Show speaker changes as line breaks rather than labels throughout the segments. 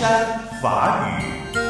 山法语。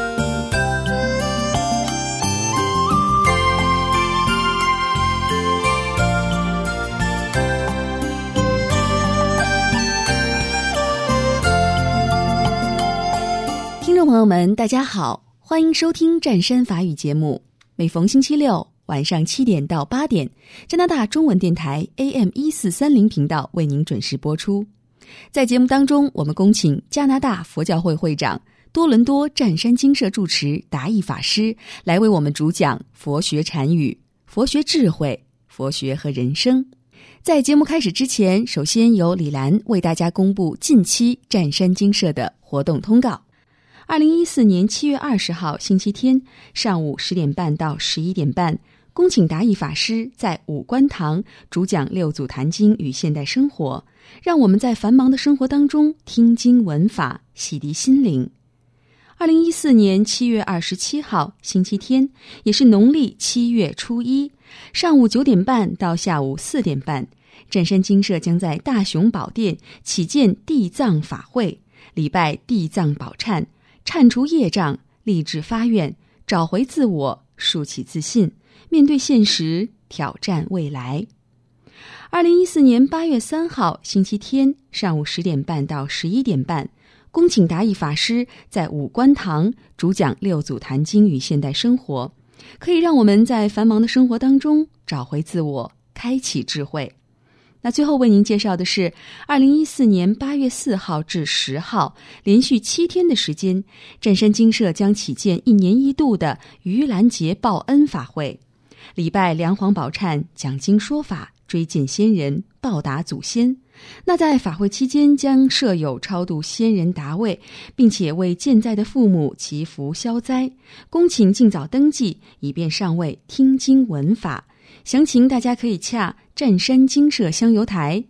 听众朋友们，大家好，欢迎收听湛山法语节目。每逢星期六晚上7点到8点，加拿大中文电台 AM1430 频道为您准时播出。在节目当中，我们恭请加拿大佛教会会长、多伦多湛山精舍住持达义法师来为我们主讲佛学禅语、佛学智慧、佛学和人生。在节目开始之前，首先由李兰为大家公布近期湛山精舍的活动通告。2014年7月20号星期天上午10点半到11点半，恭请达义法师在五观堂主讲六祖坛经与现代生活，让我们在繁忙的生活当中听经闻法，洗涤心灵。2014年7月27号星期天，也是农历7月初一，上午9点半到下午4点半，湛山精舍将在大雄宝殿启建地藏法会，礼拜地藏宝忏，忏除业障，立志发愿，找回自我，树起自信，面对现实，挑战未来。2014年8月3号星期天上午10点半到11点半，恭请达义法师在五观堂主讲六祖坛经与现代生活，可以让我们在繁忙的生活当中找回自我，开启智慧。那最后为您介绍的是2014年8月4号至10号连续7天的时间，湛山精舍将启建1年1度的盂兰节报恩法会，礼拜梁皇宝忏，讲经说法，追荐先人，报答祖先。那在法会期间将设有超度先人达位，并且为健在的父母祈福消灾，恭请尽早登记，以便上位听经闻法。详情大家可以洽湛山精舍香油台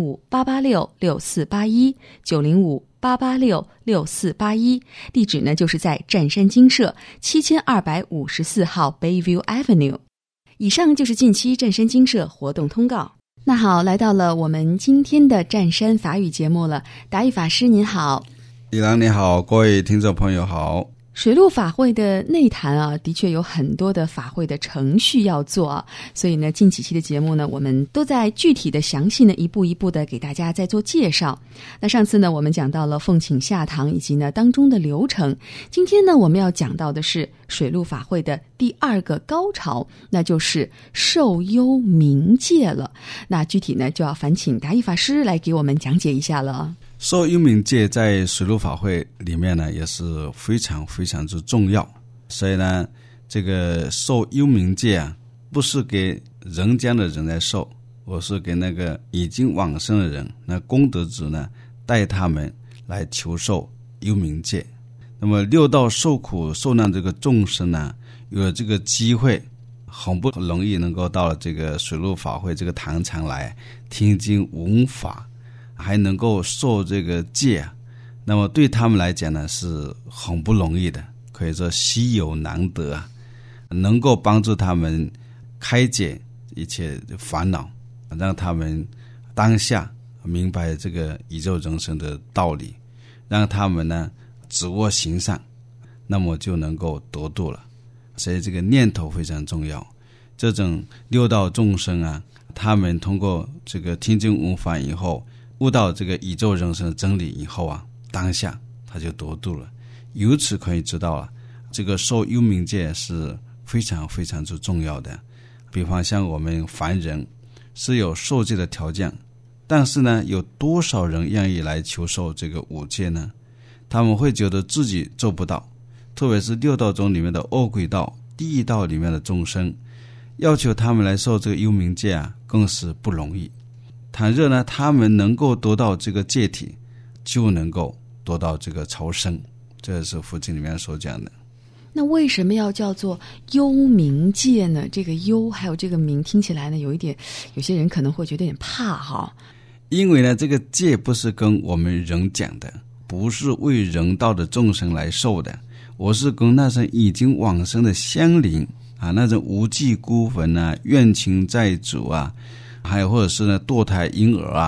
905-886-6481 905-886-6481，地址呢就是在湛山精舍7254号 Bayview Avenue。 以上就是近期湛山精舍活动通告。那好，来到了我们今天的湛山法语节目了。达义法师您好。
李郎你好，各位听众朋友好。
水陆法会的内坛啊，的确有很多的法会的程序要做啊，所以呢，近几期的节目呢，我们都在具体的详细呢一步一步的给大家在做介绍。那上次呢，我们讲到了奉请下堂以及呢当中的流程，今天呢，我们要讲到的是水陆法会的第二个高潮，那就是受幽冥戒了。那具体呢，就要烦请达义法师来给我们讲解一下了。
受幽冥戒在水陆法会里面呢，也是非常非常之重要。所以呢，这个受幽冥戒啊，不是给人间的人来受，我是给那个已经往生的人，那功德主呢，带他们来求受幽冥戒。那么六道受苦受难这个众生呢，有了这个机会，很不容易能够到了这个水陆法会这个坛场来听经闻法，还能够受这个戒，那么对他们来讲呢是很不容易的，可以说稀有难得啊，能够帮助他们开解一切烦恼，让他们当下明白这个宇宙人生的道理，让他们呢止恶行善，那么就能够得度了。所以这个念头非常重要。这种六道众生啊，他们通过这个听经闻法以后，悟到这个宇宙人生的真理以后啊，当下他就得度了。由此可以知道啊，这个受幽冥戒是非常非常之重要的。比方像我们凡人是有受戒的条件，但是呢，有多少人愿意来求受这个五戒呢？他们会觉得自己做不到，特别是六道中里面的恶鬼道、地狱道里面的众生，要求他们来受这个幽冥戒啊，更是不容易。倘若呢，他们能够得到这个戒体，就能够得到这个超生，这是佛经里面所讲的。
那为什么要叫做幽冥戒呢？这个幽还有这个冥听起来呢，有些人可能会觉得有点怕哈。
因为呢，这个戒不是跟我们人讲的，不是为人道的众生来受的，我是跟那些已经往生的乡邻啊，那种无忌孤坟啊、怨情债主啊，还有或者是呢堕胎婴儿啊，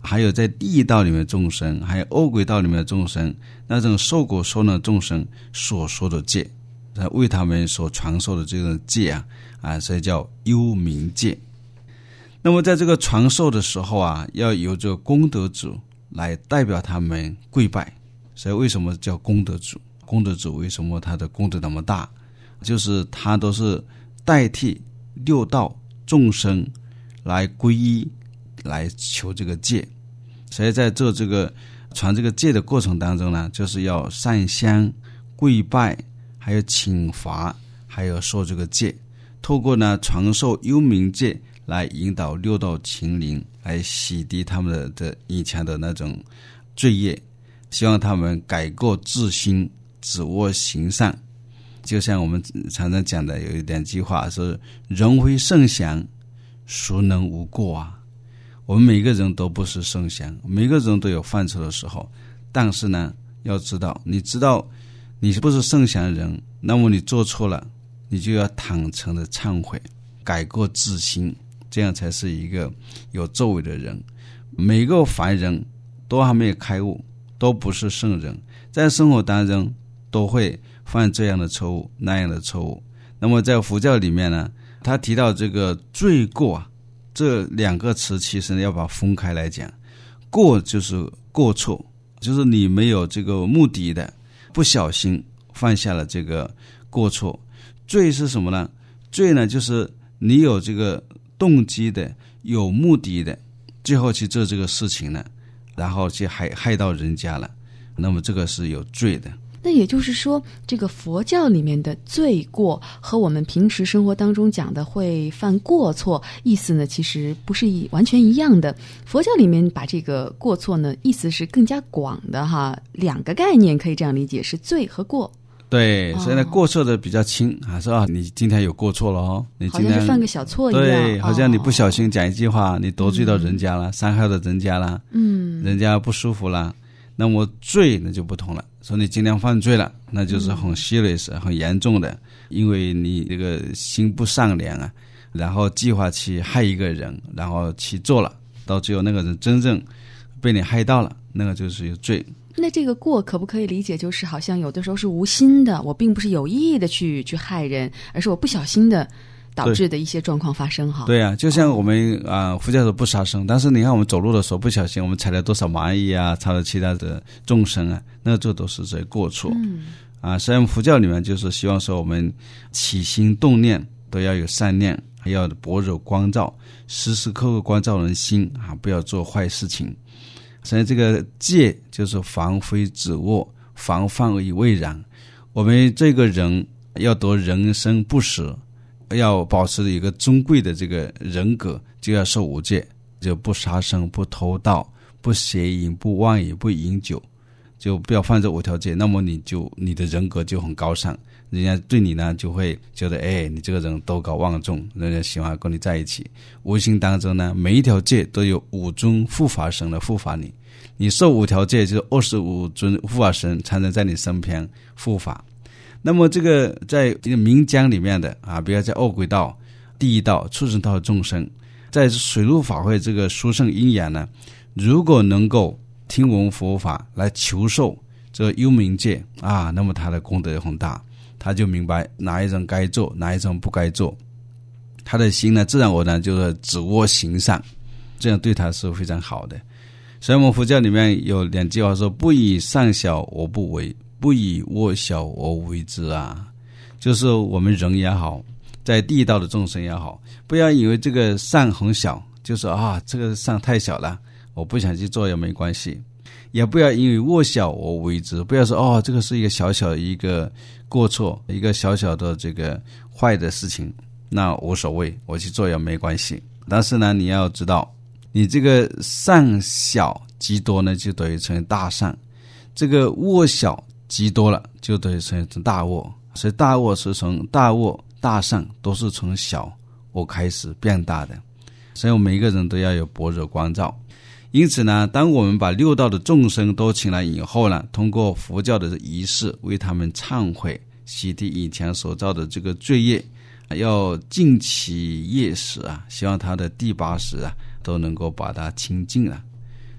还有在地狱道里面的众生，还有恶鬼道里面的众生，那种受过受难众生所说的戒，为他们所传授的这个戒所以叫幽冥戒。那么在这个传授的时候要由这个功德主来代表他们跪拜。所以为什么叫功德主？功德主为什么他的功德那么大？就是他都是代替六道众生来皈依，来求这个戒。所以在做这个传这个戒的过程当中呢，就是要上香、跪拜，还有请法，还有受这个戒。透过呢传授幽冥戒来引导六道情灵，来洗涤他们的以前的那种罪业，希望他们改过自新，止恶行善。就像我们常常讲的有两句话说，人非圣贤，孰能无过我们每个人都不是圣贤，每个人都有犯错的时候，但是呢要知道，你知道你不是圣贤人，那么你做错了，你就要坦诚的忏悔，改过自新，这样才是一个有作为的人。每个凡人都还没有开悟，都不是圣人，在生活当中都会犯这样的错误那样的错误。那么在佛教里面呢，他提到这个罪过这两个词其实要把它分开来讲。过就是过错，就是你没有这个目的的不小心犯下了这个过错。罪是什么呢？罪呢就是你有这个动机的，有目的的，最后去做这个事情呢，然后去害到人家了，那么这个是有罪的。
那也就是说，这个佛教里面的罪过和我们平时生活当中讲的会犯过错意思呢，其实不是完全一样的。佛教里面把这个过错呢，意思是更加广的两个概念可以这样理解，是罪和过。
对，所以呢，过错的比较轻说你今天有过错了你今天
好像是犯个小错一样。
对，好像你不小心讲一句话，你得罪到人家了，伤害到人家了，人家不舒服了。那么罪那就不同了，说你今天犯罪了，那就是很serious很严重的，因为你这个心不善良然后计划去害一个人，然后去做了，到最后那个人真正被你害到了，那个就是有罪。
那这个过可不可以理解就是好像有的时候是无心的，我并不是有意的去害人，而是我不小心的导致的一些状况发生
对就像我们佛教说不杀生，但是你看我们走路的时候不小心我们踩了多少蚂蚁踩了其他的众生那这都是这过错。实际上佛教里面就是希望说我们起心动念都要有善念，还要般若光照，时时刻刻光照人心不要做坏事情。所以这个戒就是防非止恶，防范而未然。我们这个人要得人生不死，要保持一个尊贵的这个人格，就要受五戒，就不杀生，不偷盗，不邪淫，不妄语，不饮酒，就不要犯这5条戒。那么你的人格就很高尚，人家对你呢就会觉得你这个人德高望重，人家喜欢跟你在一起。无形当中呢，每一条戒都有5尊护法神来护法你，你受5条戒就是25尊护法神才能在你身边护法。那么这个在冥江里面的比如在恶鬼道、地狱道、畜生道的众生，在水陆法会这个殊胜因缘呢，如果能够听闻佛法来求受这个幽冥戒那么他的功德也很大，他就明白哪一种该做，哪一种不该做，他的心呢自然而然就是止恶行善，这样对他是非常好的。所以我们佛教里面有2句话说，不以善小而不为，不以恶小而为之就是我们人也好，在地狱道的众生也好，不要以为这个善很小，就说这个善太小了，我不想去做也没关系。也不要因为恶小而为之，不要说这个是一个小小的一个过错，一个小小的这个坏的事情，那无所谓，我去做也没关系。但是呢，你要知道，你这个善小极多呢，就等于成大善；这个恶小极多了，就等于成大恶。所以大恶是从大恶、大善都是从小恶开始变大的。所以我们每一个人都要有般若光照。因此呢，当我们把6道的众生都请来以后呢，通过佛教的仪式为他们忏悔，洗涤以前所造的这个罪业，要尽其业时希望他的第8识都能够把它清净了。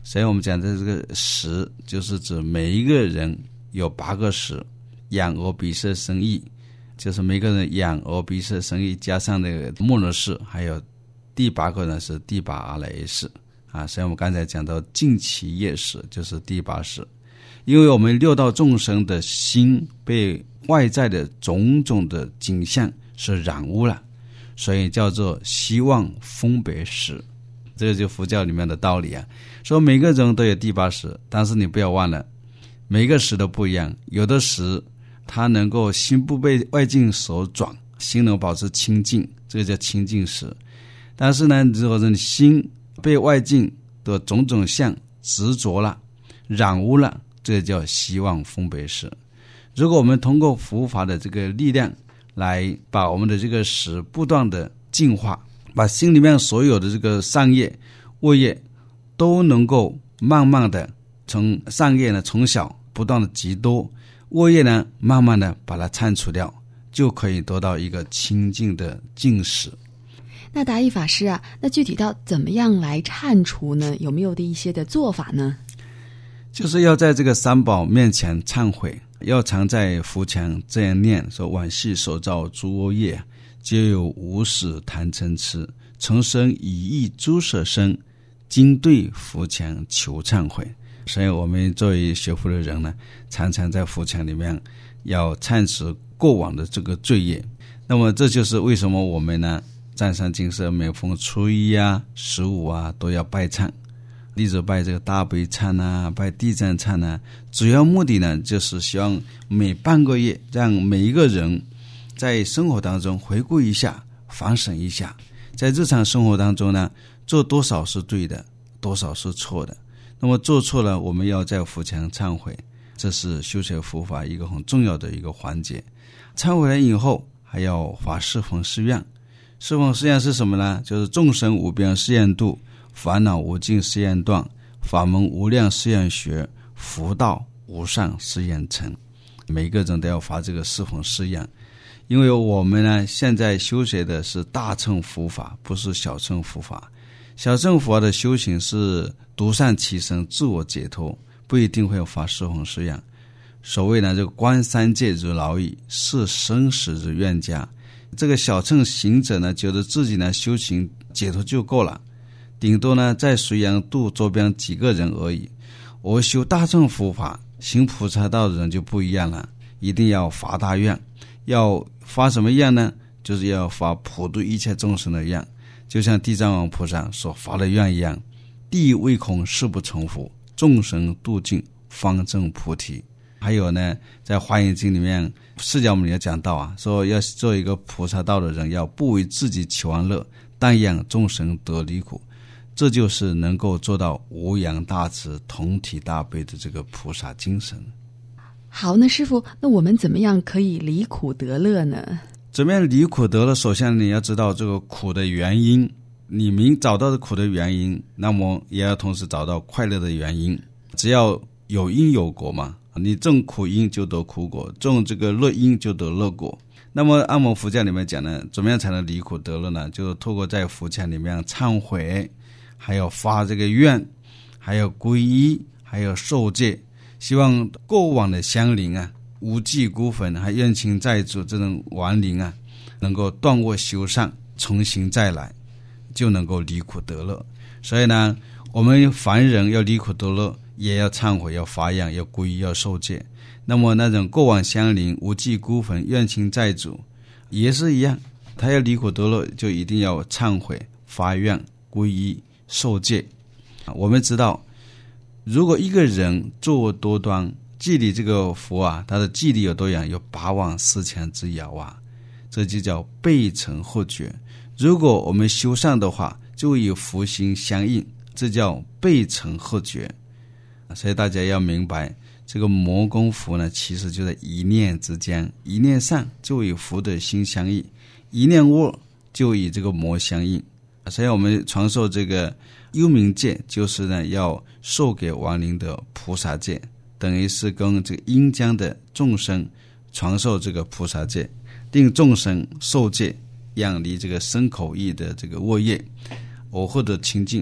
所以我们讲的这个识，就是指每一个人有8个识，眼耳鼻舌身意，就是每个人眼耳鼻舌身意加上那个莫那识，还有第8个呢是第8阿赖耶识啊。所以我们刚才讲到净其业识，就是第8识。因为我们六道众生的心被外在的种种的景象是染污了，所以叫做希望分别识。这个就佛教里面的道理啊，说每个人都有第8识，但是你不要忘了，每个识都不一样。有的识它能够心不被外境所转，心能保持清净，这个叫清净识。但是呢，如果是你心被外境的种种相执着了，染污了，这个叫希望分别识。如果我们通过佛法的这个力量来把我们的这个识不断的净化，把心里面所有的这个善业恶业都能够慢慢的从善业呢从小不断的积多，恶业呢慢慢的把它铲除掉，就可以得到一个清净的净识。
那达义法师啊，那具体到怎么样来铲除呢？有没有的一些的做法呢？
就是要在这个三宝面前忏悔，要常在佛前这样念，说往昔所造诸恶业，皆有无始贪嗔痴，从生以意诸舍身，今对佛前求忏悔。所以我们作为学佛的人呢，常常在佛前里面要忏除过往的这个罪业。那么这就是为什么我们呢占山净舍每逢初一啊、15啊都要拜忏，例如拜这个大悲忏啊，拜地藏忏啊，主要目的呢就是希望每半个月让每一个人在生活当中回顾一下，反省一下，在日常生活当中呢做多少是对的，多少是错的。那么做错了，我们要在佛前忏悔，这是修学佛法一个很重要的一个环节。忏悔了以后，还要发四弘誓愿。四弘誓愿是什么呢？就是众生无边誓愿度，烦恼无尽誓愿断，法门无量誓愿学，福道无上誓愿成。每个人都要发这个四弘誓愿。因为我们呢现在修学的是大乘佛法，不是小乘佛法。小乘佛法的修行是独善其身，自我解脱，不一定会发四弘誓愿。所谓呢，这个观三界如牢狱，视生死如冤家。这个小乘行者呢，觉得自己呢修行解脱就够了，顶多呢在隋阳度周边几个人而已。我修大乘佛法行菩萨道的人就不一样了，一定要发大愿。要发什么愿呢？就是要发普度一切众生的愿，就像地藏王菩萨所发的愿一样，地唯恐誓不成佛，众生度尽方证菩提。还有呢，在华严经里面释迦牟尼也讲到啊，说要做一个菩萨道的人，要不为自己求安乐，但愿众生得离苦。这就是能够做到无阳大慈同体大悲的这个菩萨精神。
好，那师父，那我们怎么样可以离苦得乐呢？
怎么样离苦得乐？首先你要知道这个苦的原因，你明找到的苦的原因，那么也要同时找到快乐的原因。只要有因有果嘛，你种苦因就得苦果，种这个乐因就得乐果。那么按我们佛教里面讲呢，怎么样才能离苦得乐呢？就是透过在佛前里面忏悔，还有发这个愿，还有皈依，还有受戒，希望过往的乡邻啊，无忌孤坟还冤亲债主这种亡灵啊，能够断恶修善，重新再来，就能够离苦得乐。所以呢，我们凡人要离苦得乐，也要忏悔，要发愿，要皈依，要受戒。那么那种过往乡邻、无忌孤坟、冤亲债主也是一样，他要离苦得乐，就一定要忏悔、发愿、皈依、受戒。我们知道，如果一个人作恶多端，距离这个佛啊，他的距离有多远？有84000之遥啊，这就叫背尘后觉。如果我们修善的话，就与佛心相应，这叫背尘后觉。所以大家要明白，这个魔功佛呢，其实就在一念之间，一念善就与佛的心相应，一念恶就与这个魔相应。所以我们传授这个幽冥戒，就是呢要授给亡灵的菩萨戒，等于是跟这个阴间的众生传授这个菩萨戒，令众生受戒，远离这个身口意的这个恶业，而获得清净。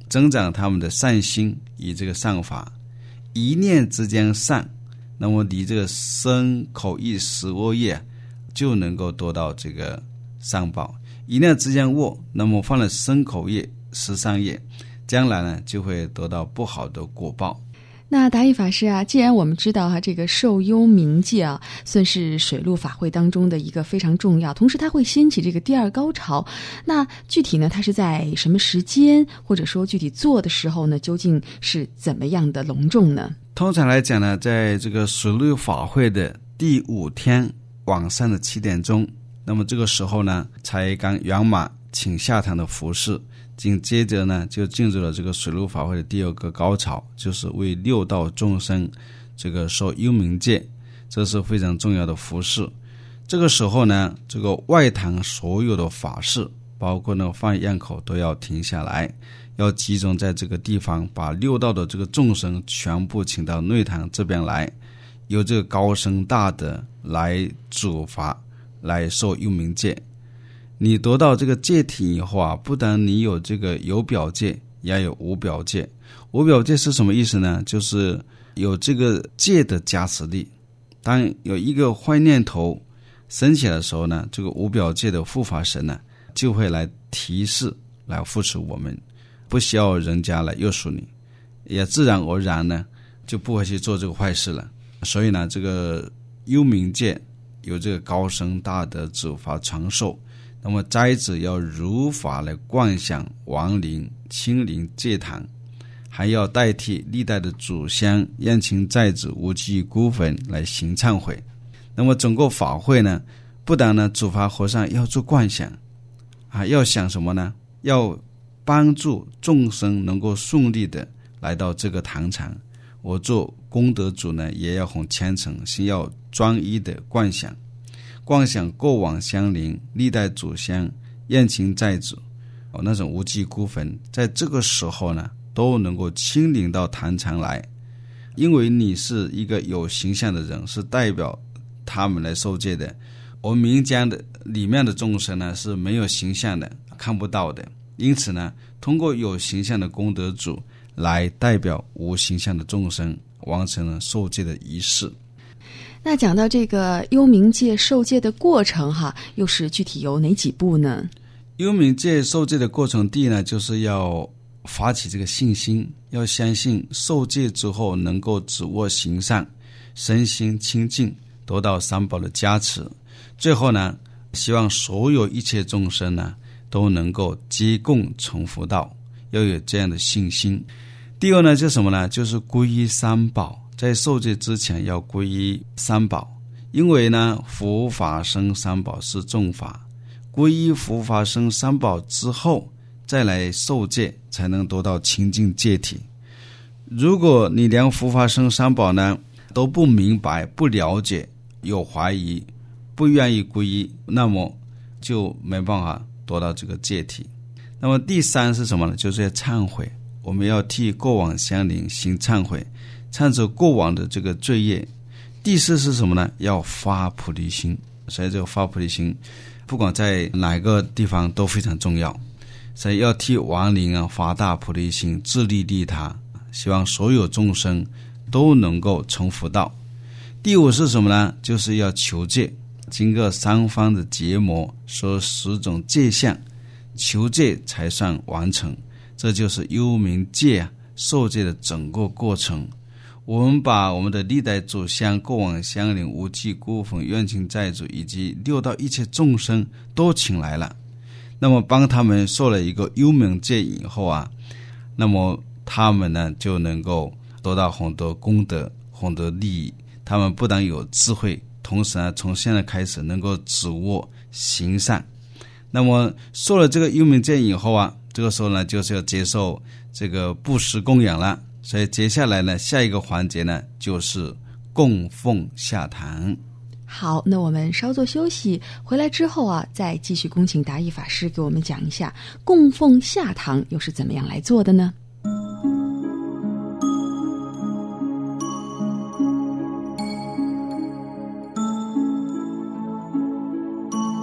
增长他们的善心与这个善法。一念之间善，那么你这个身口意12业就能够得到这个善报。一念之间恶，那么犯了身口业13业，将来呢就会得到不好的果报。
那达义法师啊，既然我们知道这个受幽冥戒啊，算是水陆法会当中的一个非常重要，同时它会掀起这个第二高潮。那具体呢，它是在什么时间，或者说具体做的时候呢，究竟是怎么样的隆重呢？
通常来讲呢，在这个水陆法会的第5天晚上的7点钟，那么这个时候呢，才刚圆满请下堂的服饰。紧接着呢，就进入了这个水陆法会的第2个高潮，就是为6道众生这个受幽冥戒，这是非常重要的服饰。这个时候呢，这个外堂所有的法事，包括那个放焰口都要停下来，要集中在这个地方，把6道的这个众生全部请到内堂这边来，由这个高僧大德来主罚，来受幽冥戒。你得到这个戒体以后啊，不但你有这个有表戒，也有无表戒。无表戒是什么意思呢？就是有这个戒的加持力。当有一个坏念头升起来的时候呢，这个无表戒的护法神呢，就会来提示，来扶持我们，不需要人家来约束你，也自然而然呢，就不会去做这个坏事了。所以呢，这个幽冥戒有这个高僧大德主法传授。那么斋子要如法来观想亡灵、亲临戒堂，还要代替历代的祖先宴请斋子无忌孤坟来行忏悔。那么整个法会呢，不但呢主法和尚要做观想要想什么呢？要帮助众生能够顺利的来到这个坛场。我做功德主呢，也要很虔诚，先要专一的观想过往相邻历代祖先宴请斋子那种无忌孤坟，在这个时候呢，都能够亲临到坛场来。因为你是一个有形象的人，是代表他们来受戒的。而民间的里面的众生呢，是没有形象的，看不到的。因此呢，通过有形象的功德主来代表无形象的众生，完成了受戒的仪式。
那讲到这个幽冥戒受戒的过程又是具体有哪几步呢？
幽冥戒受戒的过程，第一呢，就是要发起这个信心，要相信受戒之后能够止恶行善，身心清净，得到三宝的加持。最后呢，希望所有一切众生呢，都能够皆共成佛道，要有这样的信心。第二呢，就是什么呢？就是皈依三宝。在受戒之前要皈依三宝，因为呢，佛法僧三宝是重法，皈依佛法僧三宝之后再来受戒，才能得到清净戒体。如果你连佛法僧三宝呢都不明白、不了解，有怀疑，不愿意皈依，那么就没办法得到这个戒体。那么第三是什么呢？就是要忏悔，我们要替过往相邻行忏悔，忏走过往的这个罪业。第四是什么呢？要发菩提心。所以这个发菩提心不管在哪个地方都非常重要，所以要替亡灵发大菩提心，自利利他，希望所有众生都能够成佛道。第五是什么呢？就是要求戒，经过三方的结魔，说10种戒相，求戒才算完成。这就是幽冥戒受戒的整个过程。我们把我们的历代祖先、过往相邻、无忌孤坟、愿请斋主以及6道一切众生都请来了，那么帮他们受了一个幽冥戒以后那么他们呢就能够得到很多功德、很多利益。他们不但有智慧，同时呢，从现在开始能够止恶行善。那么受了这个幽冥戒以后这个时候呢，就是要接受这个布施供养了。所以接下来呢，下一个环节呢，就是供奉下堂。
好，那我们稍作休息，回来之后再继续恭请达义法师给我们讲一下供奉下堂又是怎么样来做的呢？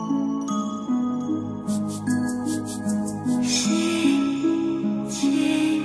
世界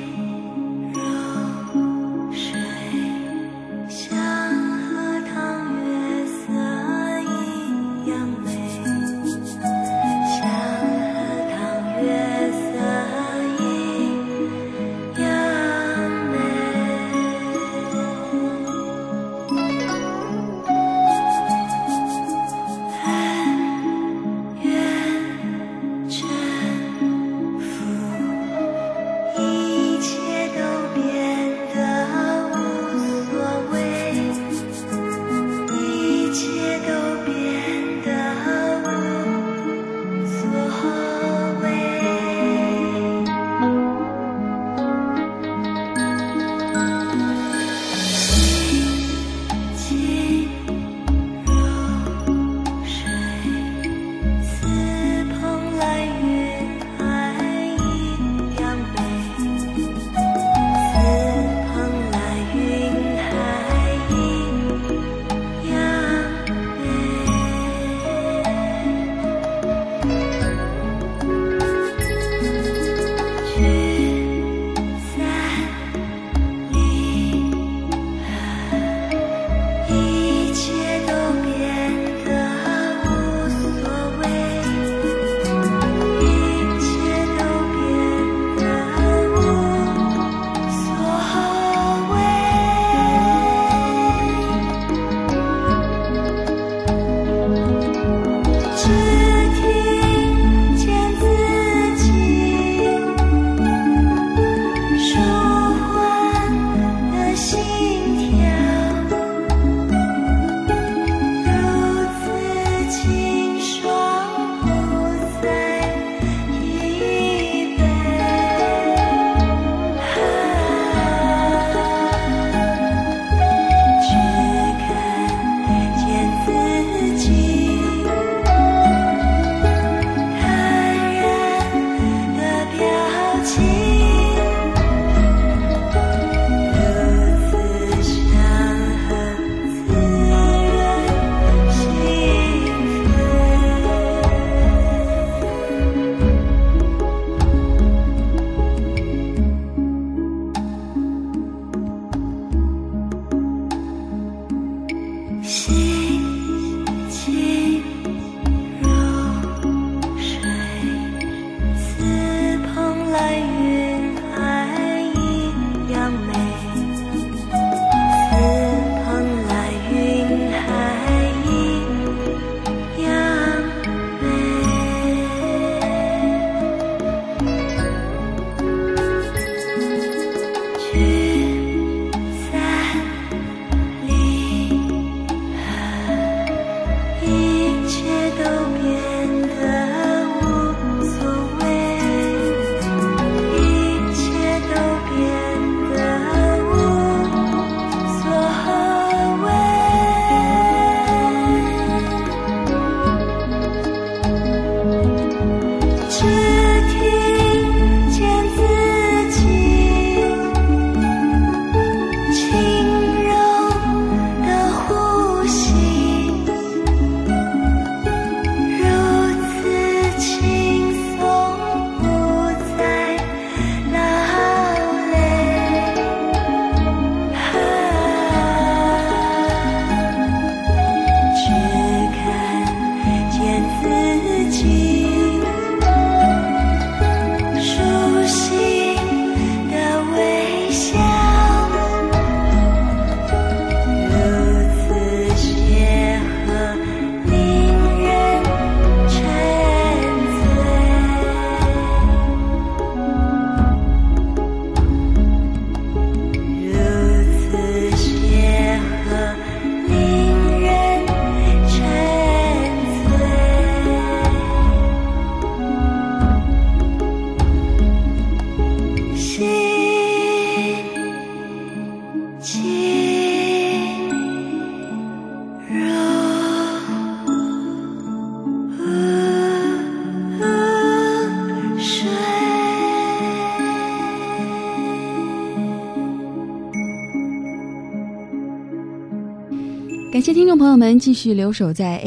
感谢听众朋友们继续留守在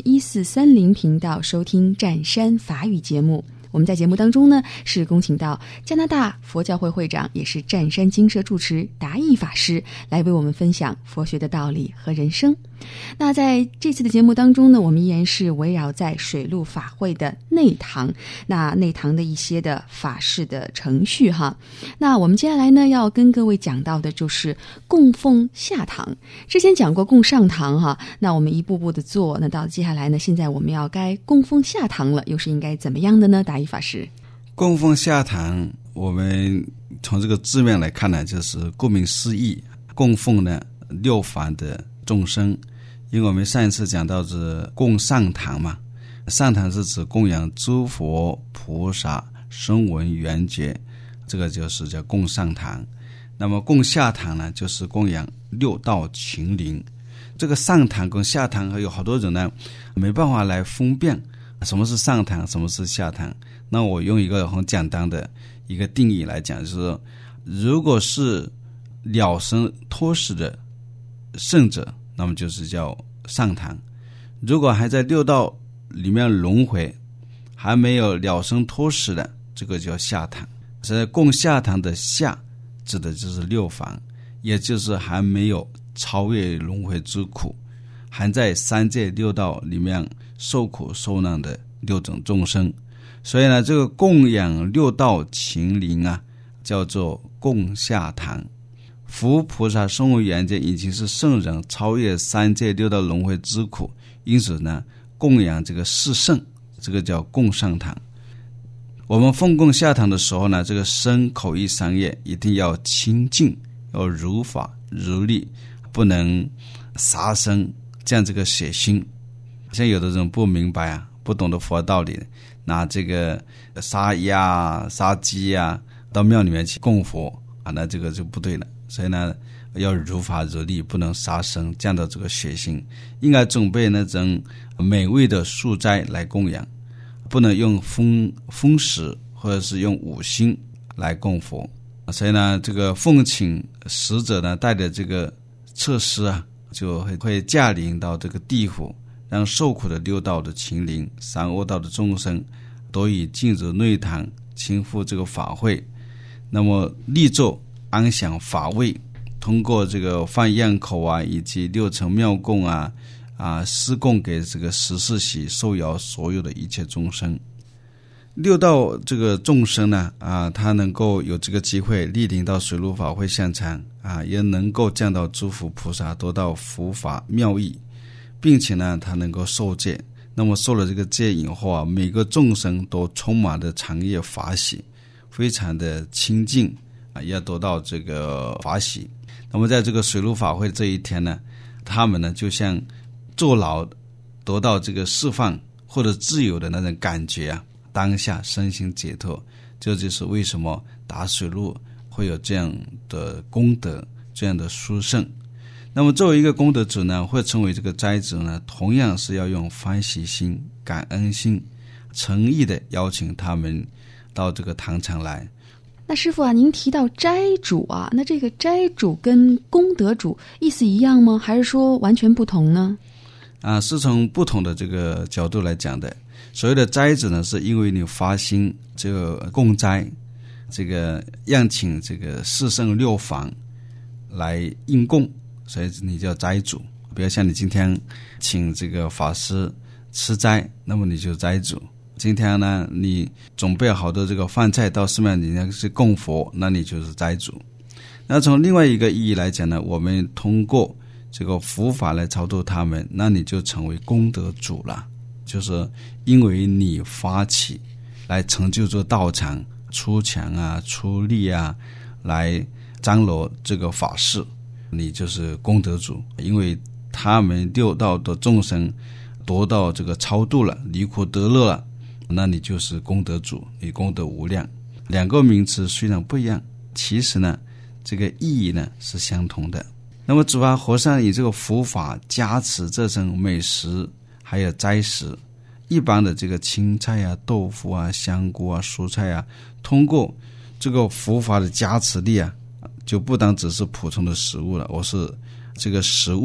AM1430 频道收听湛山法语节目。我们在节目当中呢，是恭请到加拿大佛教会会长，也是湛山精舍住持达义法师来为我们分享佛学的道理和人生。那在这次的节目当中呢，我们依然是围绕在水陆法会的内堂，那内堂的一些的法事的程序哈。那我们接下来呢，要跟各位讲到的就是供奉下堂。之前讲过供上堂哈，那我们一步步的做，那到接下来呢，现在我们要该供奉下堂了，又是应该怎么样的呢？达义法师，
供奉下堂，我们从这个字面来看呢，就是顾名思义，供奉呢六凡的众生。因为我们上一次讲到是供上堂嘛，上堂是指供养诸佛菩萨声闻缘觉，这个就是叫供上堂。那么供下堂呢，就是供养六道情灵。这个上堂跟下堂还有好多人呢没办法来分辨什么是上堂，什么是下堂。那我用一个很简单的一个定义来讲，就是说，如果是了生脱死的圣者，那么就是叫上堂；如果还在六道里面轮回，还没有了生脱死的，这个叫下堂。所以供下堂的下指的就是六凡，也就是还没有超越轮回之苦，还在三界六道里面受苦受难的六种众生。所以呢，这个供养六道情灵啊，叫做供下堂。佛菩萨声闻缘觉已经是圣人，超越三界六道轮回之苦，因此呢，供养这个四圣，这个叫供上堂。我们奉供下堂的时候呢，这个身口意三业一定要清净，要如法如律，不能杀生，这样这个血腥。像有的人不明白啊，不懂得佛道理，拿这个杀鸭杀鸡啊到庙里面去供佛啊，那这个就不对了。所以呢，要如法如律，不能杀生，降到这个血腥。应该准备那种美味的素斋来供养，不能用荤食或者是用五辛来供佛。所以呢，这个奉请使者呢带着这个设施啊，就会驾临到这个地府，让受苦的六道的情灵、三恶道的众生都以进入内堂，亲赴这个法会，那么立咒安享法位，通过这个放焰口啊，以及六层妙供啊施供给这个十四喜受摇所有的一切众生。六道这个众生呢他能够有这个机会莅临到水陆法会现场也能够见到诸佛菩萨，得到佛法妙义，并且呢他能够受戒。那么受了这个戒以后每个众生都充满了常业法喜，非常的清净要得到这个法喜。那么在这个水陆法会这一天呢，他们呢就像坐牢得到这个释放或者自由的那种感觉当下身心解脱。这就是为什么打水陆会有这样的功德，这样的殊胜。那么作为一个功德者呢，会成为这个斋者呢，同样是要用欢喜心、感恩心，诚意的邀请他们到这个堂场来。
那师父您提到斋主那这个斋主跟功德主意思一样吗？还是说完全不同呢？
是从不同的这个角度来讲的。所谓的斋主呢，是因为你发心这个供斋，这个宴请这个四圣六凡来应供，所以你叫斋主。比如像你今天请这个法师吃斋，那么你就斋主。今天呢，你准备好的这个饭菜到寺庙里面去供佛，那你就是斋主。那从另外一个意义来讲呢，我们通过这个佛法来超度他们，那你就成为功德主了。就是因为你发起来成就这道场，出钱出力来张罗这个法事，你就是功德主。因为他们六道的众生得到这个超度了，离苦得乐了，那你就是功德主，你功德无量。两个名词虽然不一样，其实呢这个意义呢是相同的。那么主法和尚以这个佛法加持这种美食还有斋食，一般的这个青菜豆腐香菇蔬菜通过这个佛法的加持力就不单只是普通的食物了，而是这个食物呢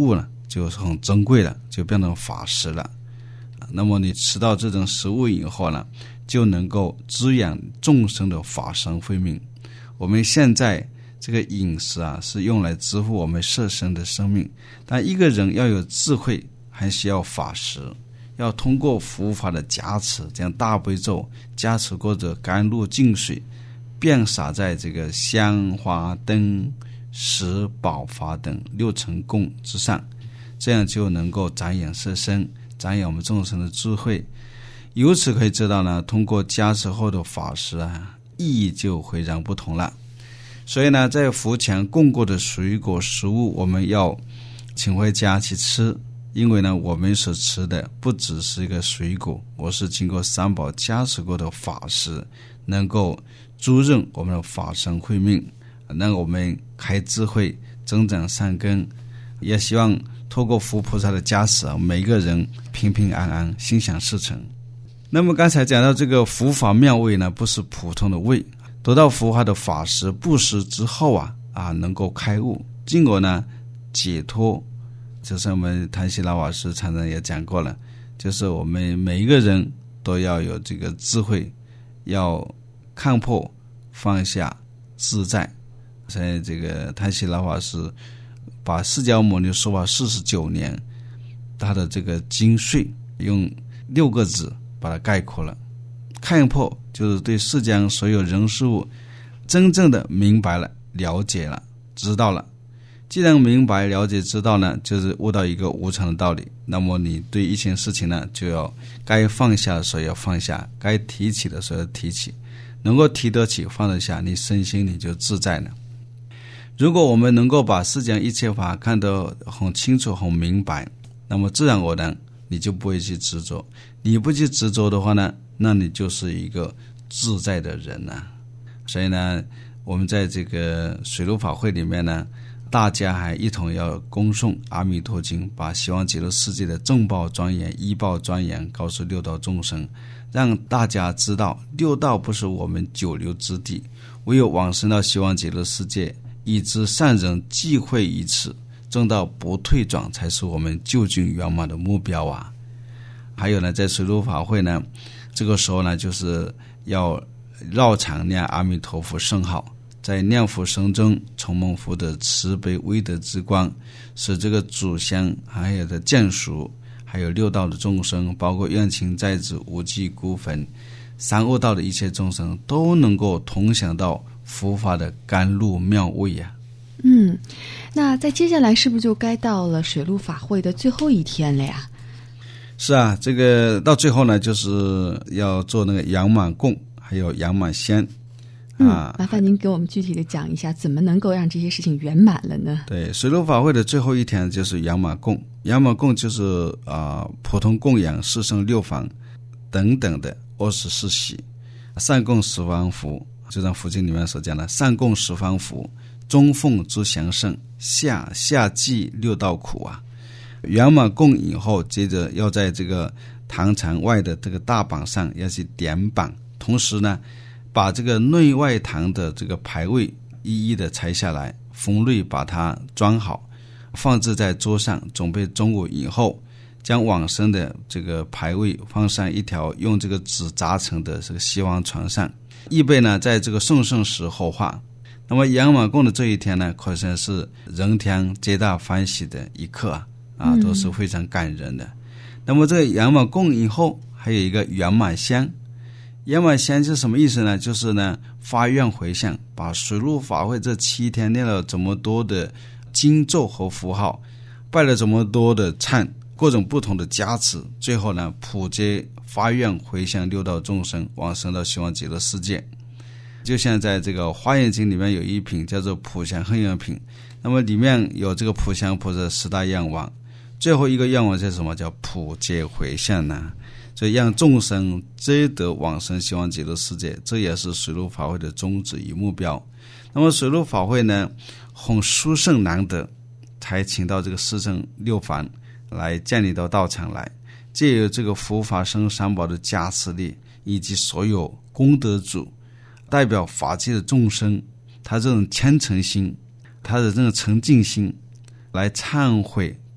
就是很珍贵了，就变成法食了。那么你吃到这种食物以后呢，就能够滋养众生的法身慧命。我们现在这个饮食啊，是用来支付我们色身的生命，但一个人要有智慧，还需要法食，要通过佛法的加持，将大悲咒加持过的甘露净水遍洒在这个香花灯食宝法等6层供之上，这样就能够长养色身，长养我们众生的智慧。由此可以知道呢，通过加持后的法食啊，意义就非常不同了。所以呢，在佛前供过的水果食物，我们要请回家去吃，因为呢，我们所吃的不只是一个水果，而是经过三宝加持过的法食，能够助润我们的法身慧命，让我们开智慧，增长善根。也希望透过佛菩萨的加持，每个人平平安安，心想事成。那么刚才讲到这个佛法妙味呢，不是普通的味，得到佛法的法食布施之后能够开悟，进而呢解脱。就是我们谭希老法师常常也讲过了，就是我们每一个人都要有这个智慧，要看破放下自在。所以这个谭希老法师把释迦牟尼说法49年他的这个精髓用6个字把它概括了。看破就是对世间所有人事物真正的明白了、了解了、知道了。既然明白、了解、知道呢，就是悟到一个无常的道理。那么你对一件事情呢，就要该放下的时候要放下，该提起的时候要提起，能够提得起、放得下，你身心你就自在了。如果我们能够把世间一切法看得很清楚、很明白，那么自然而然你就不会去执着。你不去执着的话呢，那你就是一个自在的人啊。所以呢，我们在这个水陆法会里面呢，大家还一同要恭诵阿弥陀经，把希望极乐世界的正报庄严、依报庄严告诉六道众生，让大家知道六道不是我们久留之地，唯有往生到希望极乐世界，以知善人忌讳于此，正道不退转，才是我们究竟圆满的目标啊。还有呢，在水陆法会呢，这个时候呢，就是要绕场念阿弥陀佛圣号，在念佛声中承蒙佛的慈悲威德之光，使这个祖先还有的眷属，还有六道的众生，包括怨亲债主、无忌孤坟、三恶道的一切众生，都能够同享到佛法的甘露妙味啊。
那在接下来是不是就该到了水陆法会的最后一天了呀？
是啊，这个到最后呢，就是要做那个圆满供，还有圆满香。
麻烦您给我们具体的讲一下，怎么能够让这些事情圆满了呢？
对，水陆法会的最后一天就是圆满供。圆满供就是普通供养、四圣六方等等的24喜，善供十方福，就像佛经里面所讲的，善供十方福，中奉诸祥圣，下济六道苦啊。圆满供以后，接着要在这个堂场外的这个大榜上要去点榜，同时呢，把这个内外堂的这个牌位一一的拆下来，分类把它装好，放置在桌上，准备中午以后将往生的这个牌位放上一条用这个纸扎成的这个西方床上，预备呢在这个送圣时候化。那么圆满供的这一天呢，可算是人天皆大欢喜的一刻都是非常感人的。那么这个圆满供以后还有一个圆满香。圆满香是什么意思呢？就是呢发愿回向，把水陆法会这7天念了这么多的经咒和符号，拜了这么多的忏，各种不同的加持，最后呢普皆发愿回向六道众生，往生到希望极乐世界。就像在这个华严经里面有一品叫做普祥恒愿品，那么里面有这个普祥菩萨10大愿望，最后一个愿望是什么？叫普皆回向呢？所以让众生皆得往生希望极乐世界，这也是水陆法会的宗旨与目标。那么水陆法会呢，很殊胜难得，才请到这个四圣六凡来建立到道场来，借由这个佛法僧三宝的加持力，以及所有功德主代表法界的众生，他这种虔诚心，他的这种沉静心，来忏悔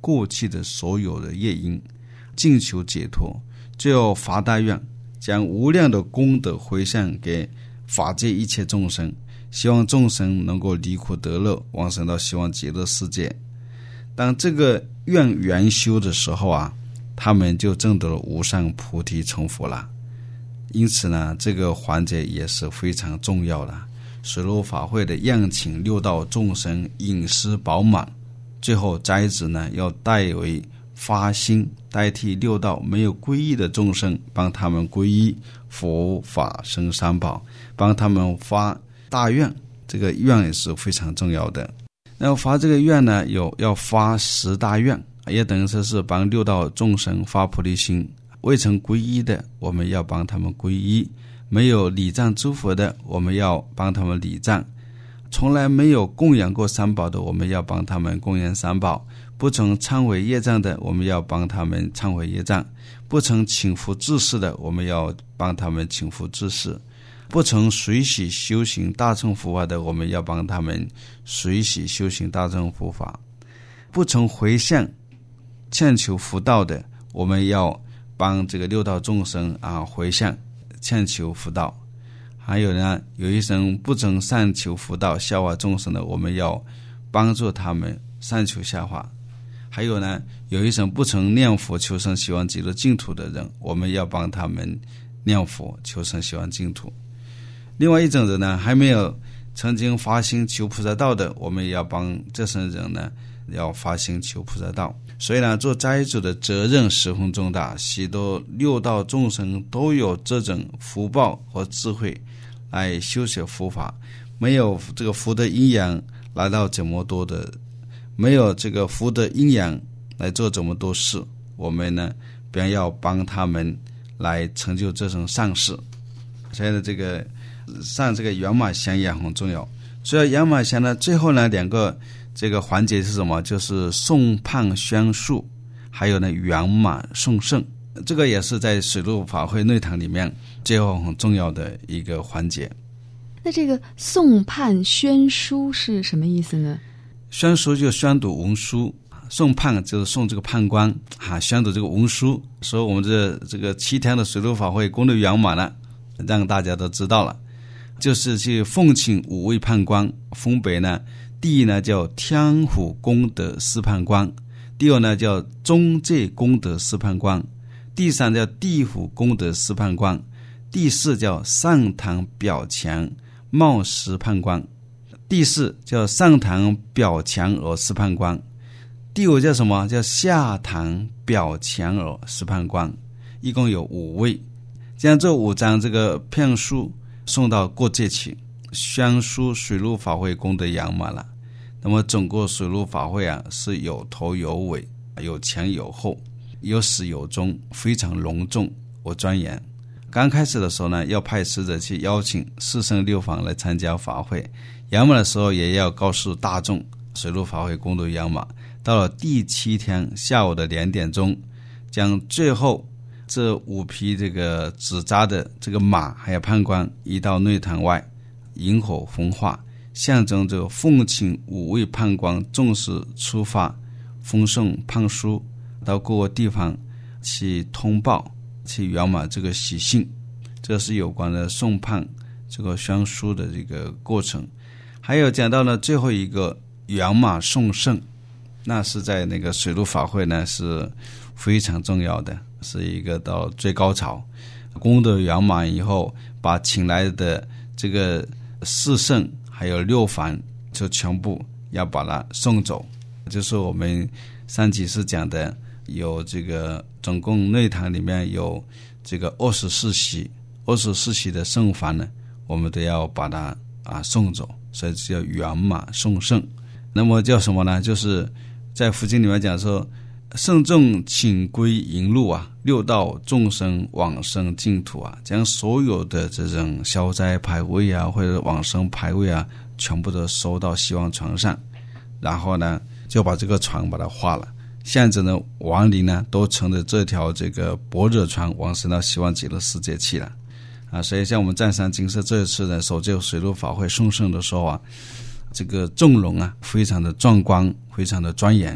过去的所有的业因，尽求解脱。最后发大愿，将无量的功德回向给法界一切众生，希望众生能够离苦得乐，往生到希望极乐世界。当这个愿圆修的时候啊，他们就证得了无上菩提成佛了。因此呢，这个环节也是非常重要的。水陆法会的宴请六道众生饮食饱满，最后斋子呢要代为发心，代替六道没有皈依的众生，帮他们皈依佛法僧三宝，帮他们发大愿，这个愿也是非常重要的。然后发这个愿呢，要发10大愿，也等于说是帮六道众生发菩提心。未曾皈依的，我们要帮他们皈依；没有礼赞诸佛的，我们要帮他们礼赞；从来没有供养过三宝的，我们要帮他们供养三宝；不曾忏悔业障的，我们要帮他们忏悔业障；不曾请福治世的，我们要帮他们请福治世；不曾随喜修行大乘佛法的，我们要帮他们随喜修行大乘佛法；不曾回向欠求福道的，我们要帮这个六道众生回向欠求福道。还有呢，有一生不曾善求福道下化众生的，我们要帮助他们善求下化。还有呢，有一生不曾念佛求生希望极乐净土的人，我们要帮他们念佛求生希望净土。另外一种人呢，还没有曾经发心求菩萨道的，我们也要帮这些人呢要发心求菩萨道。所以呢，做斋主的责任十分重大，许多六道众生都有这种福报和智慧来修学佛法，没有这个福德阴阳来到这么多的，没有这个福德阴阳来做这么多事，我们呢便要帮他们来成就这种善事。所以呢，这个上这个圆满香也很重要。所以圆满香呢，最后呢2个这个环节是什么？就是诵判宣述，还有呢圆满送圣。这个也是在水陆法会内堂里面最后很重要的一个环节。
那这个诵判宣书是什么意思呢？
宣书就宣读文书，诵判就是送这个判官宣读这个文书，所以我们这个7天的水陆法会功德圆满了，让大家都知道了。就是去奉请5位判官，分别呢，第一呢叫天虎功德司判官，第二呢叫中界功德司判官，第3叫地府功德司判官，第4叫上堂表强貌司判官，第4叫上堂表强耳司判官，第5叫什么？叫下堂表强耳司判官，一共有5位。将这5张这个片书送到各界去，宣书水陆法会功德圆满了。那么整个水陆法会是有头有尾，有前有后，有始有终，非常隆重和庄严。刚开始的时候呢，要派使者去邀请4圣6房来参加法会，圆满的时候也要告诉大众水陆法会功德圆满。到了第7天下午的2点钟，将最后这5匹这个纸扎的这个马还有判官移到内堂外，引火焚化，象征这个奉请5位判官正式出发，奉送判书到各个地方去通报，去圆满这个喜庆。这是有关的送判这个宣书的这个过程。还有讲到了最后一个圆满送圣，那是在那个水陆法会呢是非常重要的，是一个到最高潮。功德圆满以后，把请来的这个4圣还有6房就全部要把它送走。就是我们上几次讲的，有这个总共内堂里面有这个24席的圣房呢，我们都要把它送走，所以叫圆满送圣。那么叫什么呢？就是在佛经里面讲说，圣众请归迎路六道众生往生净土将所有的这种消灾牌位或者往生牌位全部都收到希望船上，然后呢就把这个船把它化了，现在呢亡灵呢都乘着这条这个般若船往生到希望极乐世界去了所以像我们湛山金色这一次的守旧水陆法会送圣的时候这个众龙非常的壮观，非常的庄严。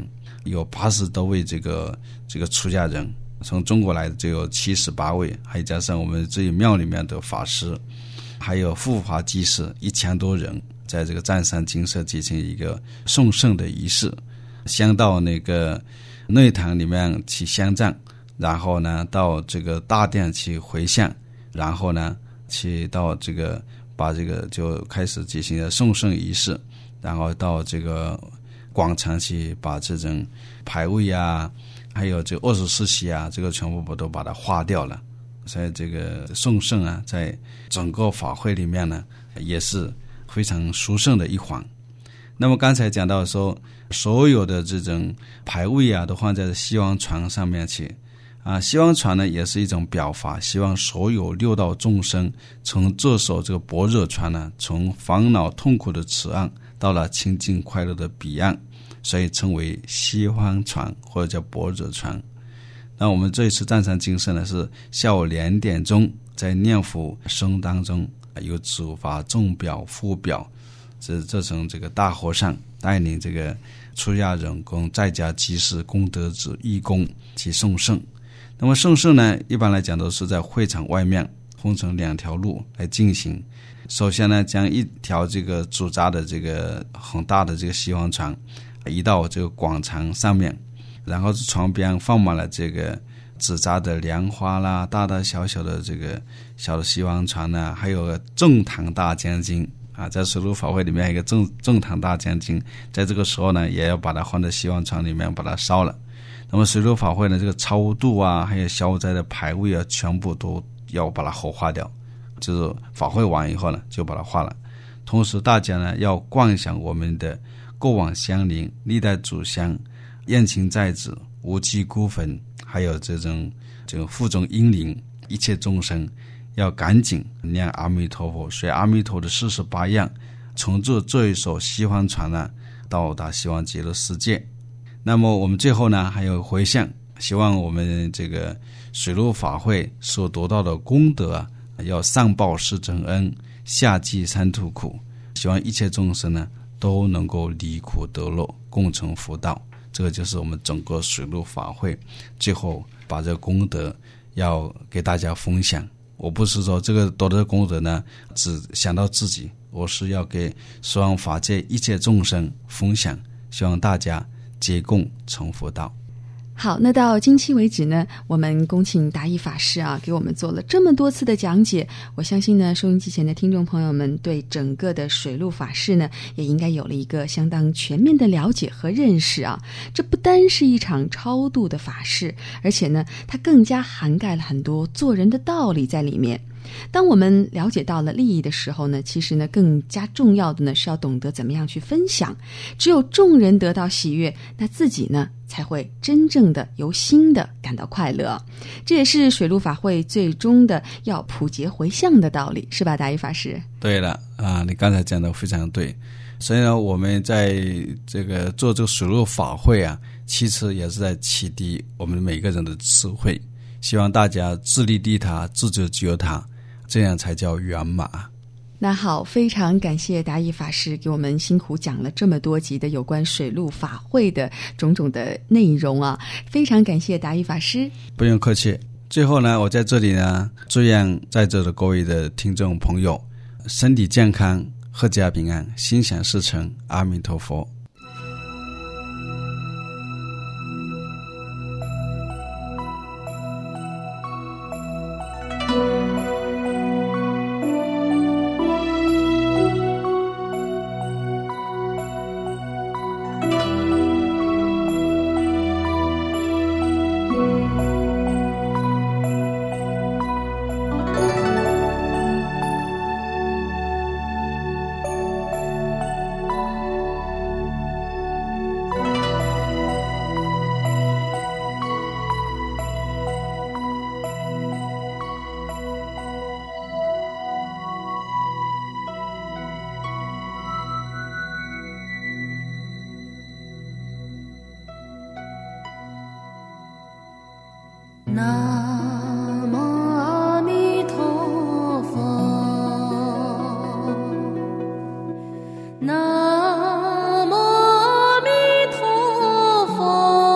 有80多位这个出家人，从中国来的就有78位，还加上我们这庙里面的法师，还有护法居士1000多人，在这个湛山精舍进行一个送圣的仪式，先到那个内堂里面去香赞，然后呢到这个大殿去回向，然后呢去到这个把这个就开始进行了送圣仪式，然后到这个广场去把这种牌位啊，还有这个24席啊，这个全部都把它化掉了。所以这个送圣啊，在整个法会里面呢，也是非常殊胜的一环。那么刚才讲到说，所有的这种牌位啊，都放在希望船上面去啊。希望船呢，也是一种表法，希望所有六道众生从这艘这个般若船呢，从烦恼痛苦的此岸到了清净快乐的彼岸，所以称为西方船或者叫般若船。那我们这一次湛山精舍呢，是下午2点钟在念佛声当中，有主法、众表、副表，这从这个大和尚带领这个出家人跟在家居士、功德者、义工去送圣。那么送圣呢，一般来讲都是在会场外面分成2条路来进行。首先呢，将一条这个主闸的这个很大的这个西方船移到这个广场上面，然后床边放满了这个纸扎的莲花啦，大大小小的这个小的西方船呢，还有个正堂大将军啊，在水陆法会里面有一个正堂大将军，在这个时候呢，也要把它放在西方船里面把它烧了。那么水陆法会呢，这个超度啊，还有消灾的牌位啊，全部都要把它火化掉，就是法会完以后呢，就把它化了。同时大家呢，要观想我们的过往乡邻、历代祖先、燕亲在子、无忌孤坟，还有这种腹中阴灵，一切众生要赶紧念阿弥陀佛，学阿弥陀的48样，乘坐这一艘西方船呢，到达西方极乐世界。那么我们最后呢，还有回向，希望我们这个水陆法会所得到的功德啊，要上报四正恩，下济三途苦，希望一切众生呢都能够离苦得乐，共成佛道。这个就是我们整个水陆法会最后把这个功德要给大家分享。我不是说这个得的功德呢只想到自己，我是要给十方法界一切众生分享，希望大家皆共成佛道。
好，那到今期为止呢，我们恭请达义法师啊，给我们做了这么多次的讲解。我相信呢，收音机前的听众朋友们对整个的水陆法事呢，也应该有了一个相当全面的了解和认识啊。这不单是一场超度的法事，而且呢，它更加涵盖了很多做人的道理在里面。当我们了解到了利益的时候呢，其实呢，更加重要的呢是要懂得怎么样去分享。只有众人得到喜悦，那自己呢才会真正的由心的感到快乐。这也是水陆法会最终的要普结回向的道理，是吧，达义法师？
对了啊，你刚才讲的非常对。所以呢，我们在这个做这个水陆法会啊，其实也是在启迪我们每个人的智慧，希望大家自利利他，自救救他，这样才叫圆满。
那好，非常感谢达义法师给我们辛苦讲了这么多集的有关水陆法会的种种的内容啊，非常感谢达义法师。
不用客气。最后呢，我在这里呢，祝愿在座的各位的听众朋友身体健康，阖家平安，心想事成，阿弥陀佛。
南无阿弥陀佛，南无阿弥陀佛。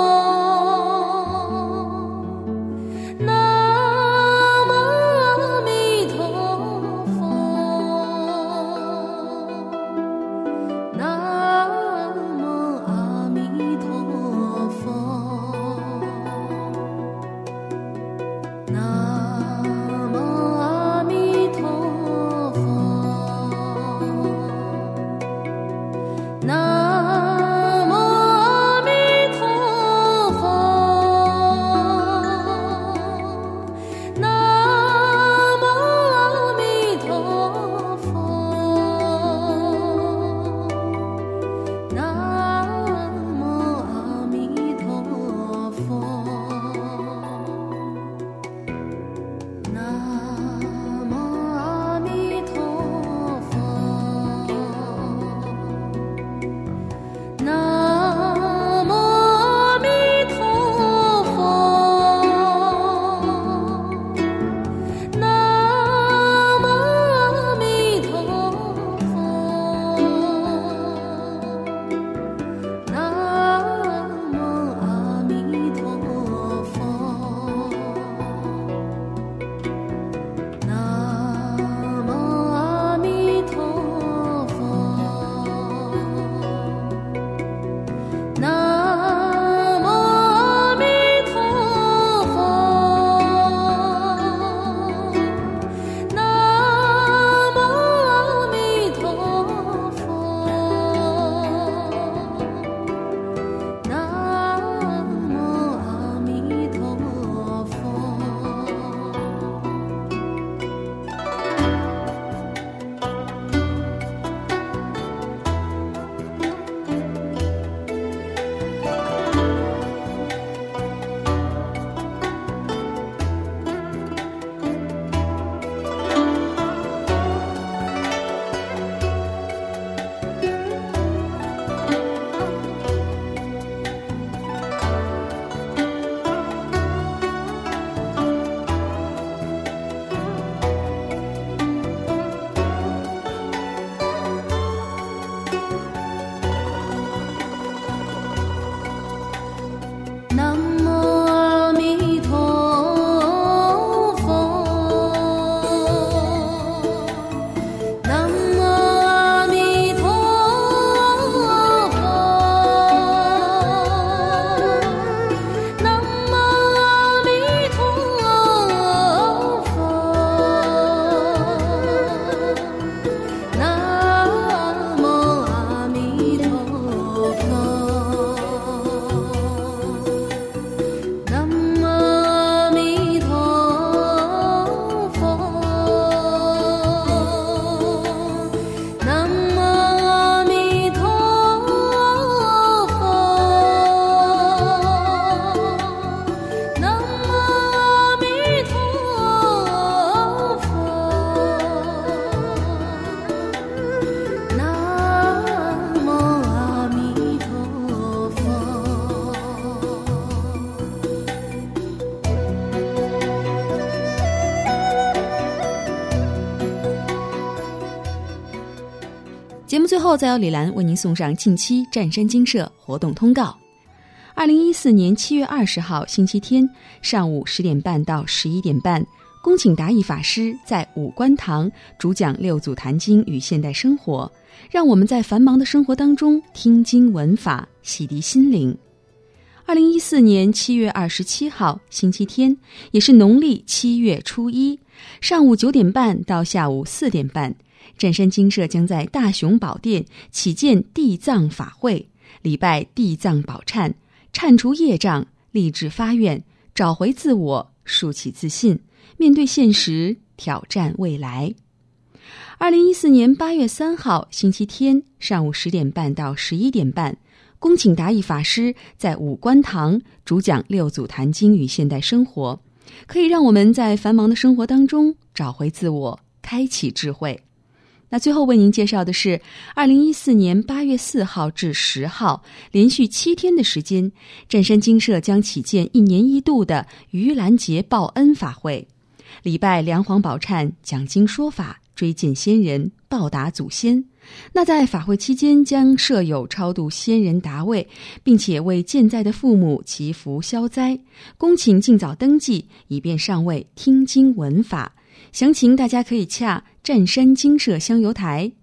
节目最后再由李兰为您送上近期湛山精舍活动通告。2014年7月20号星期天上午10点半到11点半，恭请达义法师在五官堂主讲六祖坛经与现代生活，让我们在繁忙的生活当中听经闻法，洗涤心灵。2014年7月27号星期天，也是农历7月初1，上午9点半到下午4点半，湛山精舍将在大雄宝殿启建地藏法会，礼拜地藏宝忏，忏除业障，立志发愿，找回自我，树起自信，面对现实，挑战未来。2014年8月3号星期天上午10点半到11点半，恭请达义法师在五官堂主讲六祖坛经与现代生活，可以让我们在繁忙的生活当中找回自我，开启智慧。那最后为您介绍的是2014年8月4号至10号连续7天的时间，湛山精舍将启建1年1度的盂兰节报恩法会，礼拜梁皇宝忏，讲经说法，追荐先人，报答祖先。那在法会期间将设有超度先人达位，并且为健在的父母祈福消灾，恭请尽早登记，以便上位听经闻法。详情大家可以洽湛山精舍香油台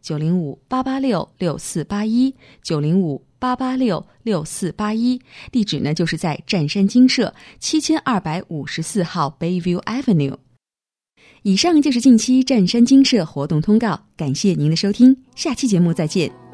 905-886-6481 905-886-6481，地址呢就是在湛山精舍7254号 Bayview Avenue。以上就是近期湛山精舍活动通告，感谢您的收听，下期节目再见。